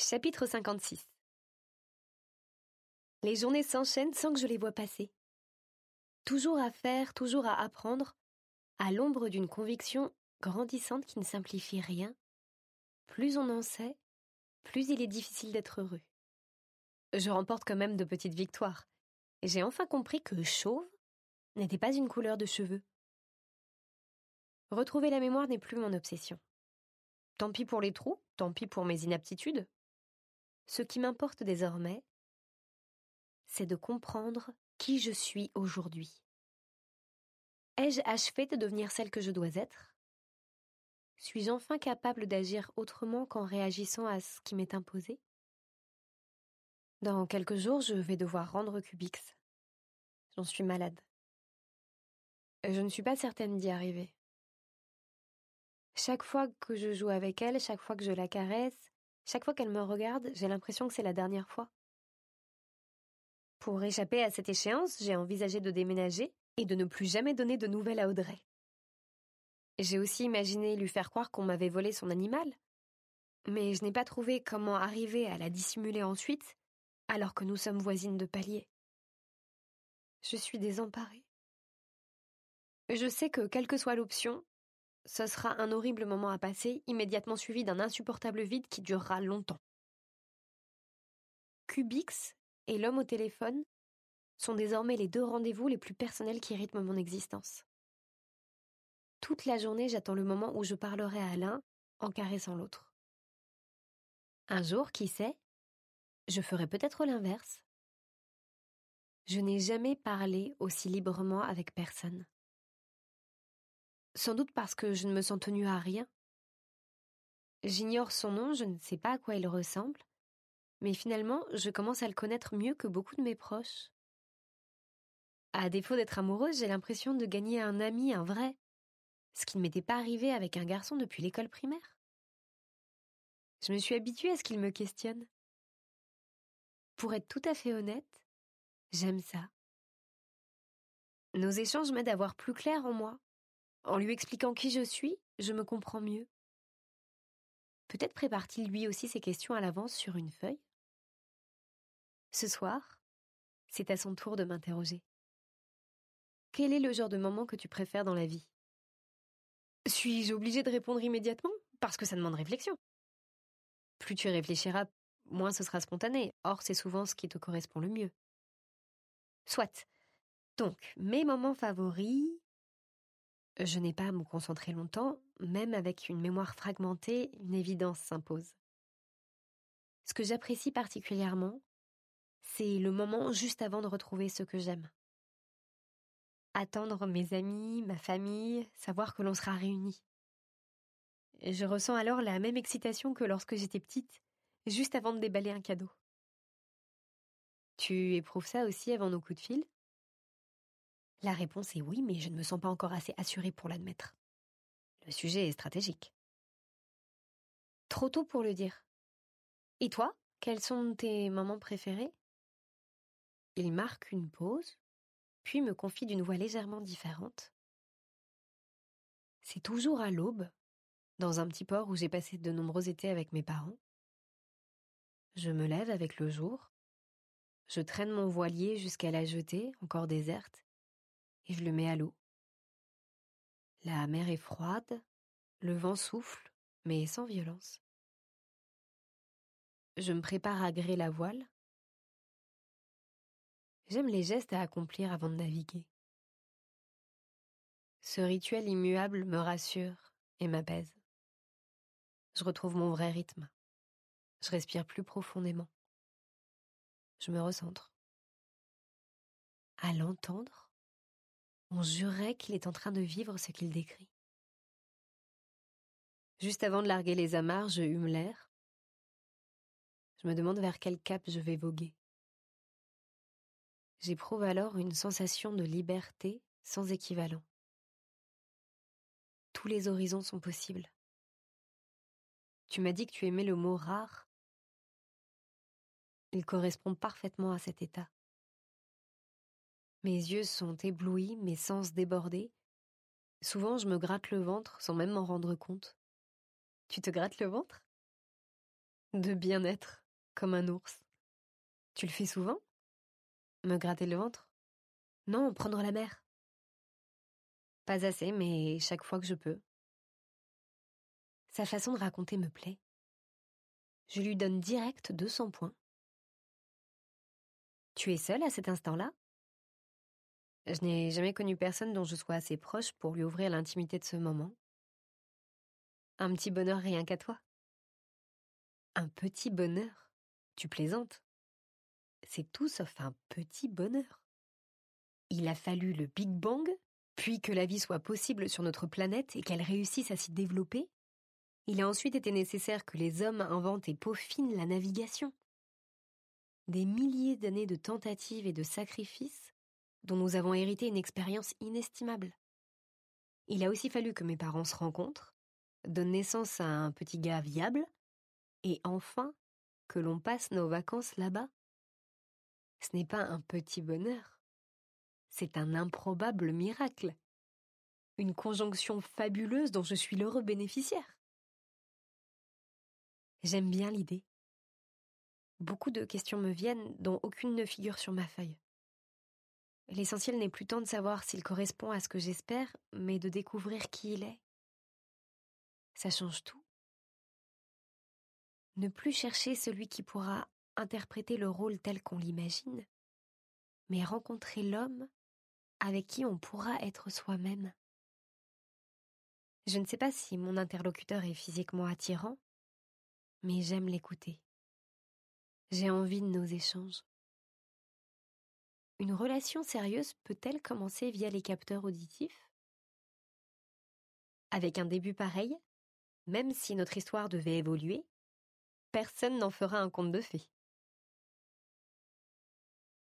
Chapitre 56. Les journées s'enchaînent sans que je les voie passer. Toujours à faire, toujours à apprendre, à l'ombre d'une conviction grandissante qui ne simplifie rien. Plus on en sait, plus il est difficile d'être heureux. Je remporte quand même de petites victoires, et j'ai enfin compris que chauve n'était pas une couleur de cheveux. Retrouver la mémoire n'est plus mon obsession. Tant pis pour les trous, tant pis pour mes inaptitudes. Ce qui m'importe désormais, c'est de comprendre qui je suis aujourd'hui. Ai-je achevé de devenir celle que je dois être ? Suis-je enfin capable d'agir autrement qu'en réagissant à ce qui m'est imposé ? Dans quelques jours, je vais devoir rendre Cubix. J'en suis malade. Je ne suis pas certaine d'y arriver. Chaque fois que je joue avec elle, chaque fois que je la caresse, chaque fois qu'elle me regarde, j'ai l'impression que c'est la dernière fois. Pour échapper à cette échéance, j'ai envisagé de déménager et de ne plus jamais donner de nouvelles à Audrey. J'ai aussi imaginé lui faire croire qu'on m'avait volé son animal, mais je n'ai pas trouvé comment arriver à la dissimuler ensuite, alors que nous sommes voisines de palier. Je suis désemparée. Je sais que, quelle que soit l'option, ce sera un horrible moment à passer, immédiatement suivi d'un insupportable vide qui durera longtemps. Cubix et l'homme au téléphone sont désormais les deux rendez-vous les plus personnels qui rythment mon existence. Toute la journée, j'attends le moment où je parlerai à l'un en caressant l'autre. Un jour, qui sait, je ferai peut-être l'inverse. Je n'ai jamais parlé aussi librement avec personne. Sans doute parce que je ne me sens tenue à rien. J'ignore son nom, je ne sais pas à quoi il ressemble, mais finalement, je commence à le connaître mieux que beaucoup de mes proches. À défaut d'être amoureuse, j'ai l'impression de gagner un ami, un vrai, ce qui ne m'était pas arrivé avec un garçon depuis l'école primaire. Je me suis habituée à ce qu'il me questionne. Pour être tout à fait honnête, j'aime ça. Nos échanges m'aident à voir plus clair en moi. En lui expliquant qui je suis, je me comprends mieux. Peut-être prépare-t-il lui aussi ses questions à l'avance sur une feuille ? Ce soir, c'est à son tour de m'interroger. Quel est le genre de moment que tu préfères dans la vie ? Suis-je obligée de répondre immédiatement ? Parce que ça demande réflexion. Plus tu réfléchiras, moins ce sera spontané. Or, c'est souvent ce qui te correspond le mieux. Soit. Donc, mes moments favoris... Je n'ai pas à me concentrer longtemps, même avec une mémoire fragmentée, une évidence s'impose. Ce que j'apprécie particulièrement, c'est le moment juste avant de retrouver ceux que j'aime. Attendre mes amis, ma famille, savoir que l'on sera réunis. Je ressens alors la même excitation que lorsque j'étais petite, juste avant de déballer un cadeau. Tu éprouves ça aussi avant nos coups de fil ? La réponse est oui, mais je ne me sens pas encore assez assurée pour l'admettre. Le sujet est stratégique. Trop tôt pour le dire. Et toi, quels sont tes moments préférés ? Il marque une pause, puis me confie d'une voix légèrement différente. C'est toujours à l'aube, dans un petit port où j'ai passé de nombreux étés avec mes parents. Je me lève avec le jour, je traîne mon voilier jusqu'à la jetée, encore déserte, et je le mets à l'eau. La mer est froide, le vent souffle, mais sans violence. Je me prépare à gréer la voile. J'aime les gestes à accomplir avant de naviguer. Ce rituel immuable me rassure et m'apaise. Je retrouve mon vrai rythme. Je respire plus profondément. Je me recentre. À l'entendre, on jurerait qu'il est en train de vivre ce qu'il décrit. Juste avant de larguer les amarres, je hume l'air. Je me demande vers quel cap je vais voguer. J'éprouve alors une sensation de liberté sans équivalent. Tous les horizons sont possibles. Tu m'as dit que tu aimais le mot rare. Il correspond parfaitement à cet état. Mes yeux sont éblouis, mes sens débordés. Souvent, je me gratte le ventre sans même m'en rendre compte. Tu te grattes le ventre ? De bien-être, comme un ours. Tu le fais souvent? Me gratter le ventre? Non, prendre la mer. Pas assez, mais chaque fois que je peux. Sa façon de raconter me plaît. Je lui donne direct 200 points. Tu es seule à cet instant-là? Je n'ai jamais connu personne dont je sois assez proche pour lui ouvrir l'intimité de ce moment. Un petit bonheur rien qu'à toi. Un petit bonheur? Tu plaisantes? C'est tout sauf un petit bonheur. Il a fallu le Big Bang, puis que la vie soit possible sur notre planète et qu'elle réussisse à s'y développer. Il a ensuite été nécessaire que les hommes inventent et peaufinent la navigation. Des milliers d'années de tentatives et de sacrifices dont nous avons hérité une expérience inestimable. Il a aussi fallu que mes parents se rencontrent, donnent naissance à un petit gars viable, et enfin que l'on passe nos vacances là-bas. Ce n'est pas un petit bonheur, c'est un improbable miracle. Une conjonction fabuleuse dont je suis l'heureux bénéficiaire. J'aime bien l'idée. Beaucoup de questions me viennent dont aucune ne figure sur ma feuille. L'essentiel n'est plus tant de savoir s'il correspond à ce que j'espère, mais de découvrir qui il est. Ça change tout. Ne plus chercher celui qui pourra interpréter le rôle tel qu'on l'imagine, mais rencontrer l'homme avec qui on pourra être soi-même. Je ne sais pas si mon interlocuteur est physiquement attirant, mais j'aime l'écouter. J'ai envie de nos échanges. Une relation sérieuse peut-elle commencer via les capteurs auditifs? Avec un début pareil, même si notre histoire devait évoluer, personne n'en fera un conte de fées.